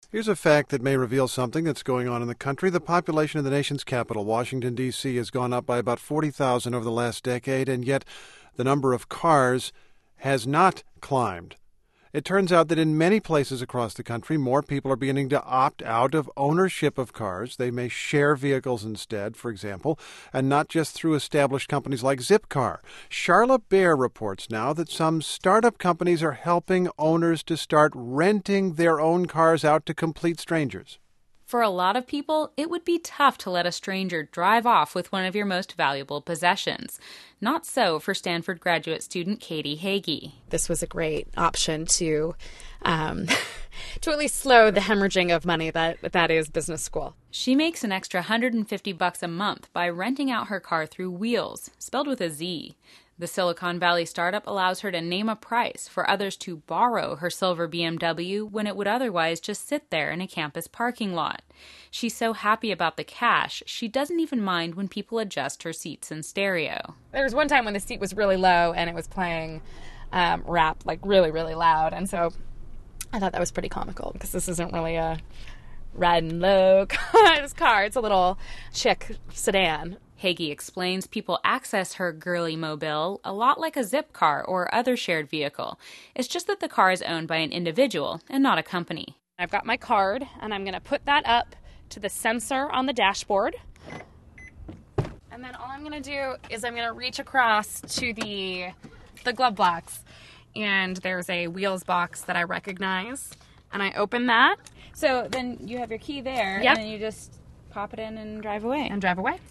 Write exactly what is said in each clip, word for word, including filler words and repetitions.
Here's a fact that may reveal something that's going on in the country. The population of the nation's capital, Washington, D C, has gone up by about forty thousand over the last decade, and yet the number of cars has not climbed. It turns out that in many places across the country, more people are beginning to opt out of ownership of cars. They may share vehicles instead, for example, and not just through established companies like Zipcar. Charlotte Bair reports now that some startup companies are helping owners to start renting their own cars out to complete strangers. For a lot of people, it would be tough to let a stranger drive off with one of your most valuable possessions. Not so for Stanford graduate student Katie Hagee. This was a great option to um, to at least slow the hemorrhaging of money that that is business school. She makes an extra one hundred fifty bucks a month by renting out her car through Wheels, spelled with a Z. The Silicon Valley startup allows her to name a price for others to borrow her silver B M W when it would otherwise just sit there in a campus parking lot. She's so happy about the cash, she doesn't even mind when people adjust her seats and stereo. There was one time when the seat was really low and it was playing um, rap, like really, really loud. And so I thought that was pretty comical because this isn't really a riding low car. It's a little chic sedan. Hagee explains people access her girly mobile a lot like a Zipcar or other shared vehicle. It's just that the car is owned by an individual and not a company. I've got my card, and I'm going to put that up to the sensor on the dashboard. And then all I'm going to do is I'm going to reach across to the the glove box. And there's a Wheels box that I recognize. And I open that. So then you have your key there, yep. And then you just pop it in and drive away. And drive away.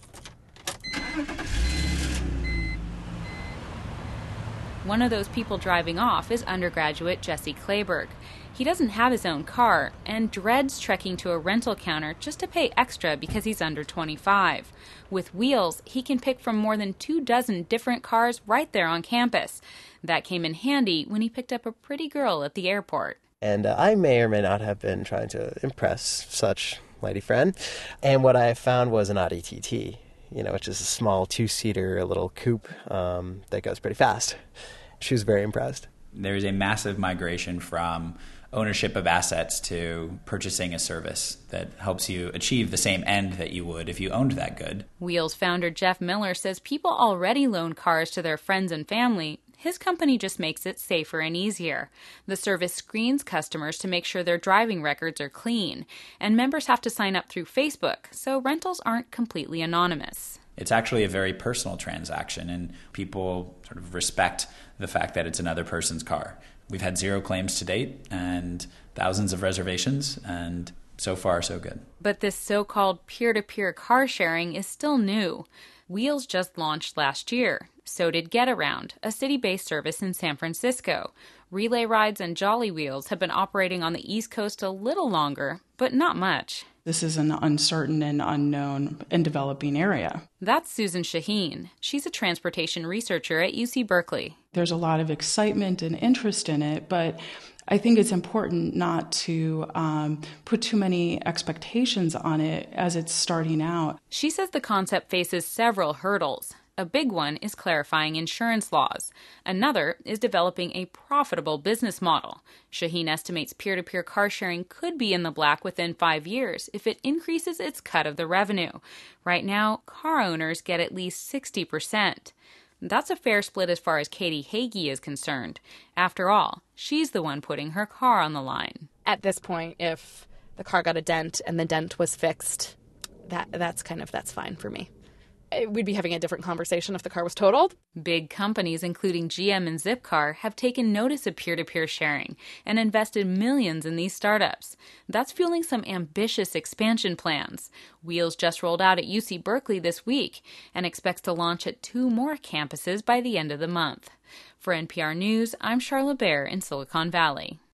One of those people driving off is undergraduate Jesse Clayberg. He doesn't have his own car and dreads trekking to a rental counter just to pay extra because he's under twenty-five. With Wheels, he can pick from more than two dozen different cars right there on campus. That came in handy when he picked up a pretty girl at the airport. And uh, I may or may not have been trying to impress such lady friend. And what I found was an Audi T T, you know, which is a small two-seater, a little coupe um, that goes pretty fast. She was very impressed. There's a massive migration from ownership of assets to purchasing a service that helps you achieve the same end that you would if you owned that good. Wheels founder Jeff Miller says people already loan cars to their friends and family. His company just makes it safer and easier. The service screens customers to make sure their driving records are clean, and members have to sign up through Facebook, so rentals aren't completely anonymous. It's actually a very personal transaction, and people sort of respect the fact that it's another person's car. We've had zero claims to date and thousands of reservations, and so far, so good. But this so-called peer-to-peer car sharing is still new. Wheels just launched last year. So did Getaround, a city-based service in San Francisco. Relay Rides and Jolly Wheels have been operating on the East Coast a little longer, but not much. This is an uncertain and unknown and developing area. That's Susan Shaheen. She's a transportation researcher at U C Berkeley. There's a lot of excitement and interest in it, but I think it's important not to um, put too many expectations on it as it's starting out. She says the concept faces several hurdles. A big one is clarifying insurance laws. Another is developing a profitable business model. Shaheen estimates peer-to-peer car sharing could be in the black within five years if it increases its cut of the revenue. Right now, car owners get at least sixty percent. That's a fair split as far as Katie Hagee is concerned. After all, she's the one putting her car on the line. At this point, if the car got a dent and the dent was fixed, that that's kind of, that's fine for me. We'd be having a different conversation if the car was totaled. Big companies, including G M and Zipcar, have taken notice of peer-to-peer sharing and invested millions in these startups. That's fueling some ambitious expansion plans. Wheels just rolled out at U C Berkeley this week and expects to launch at two more campuses by the end of the month. For N P R News, I'm Charlotte Bair in Silicon Valley.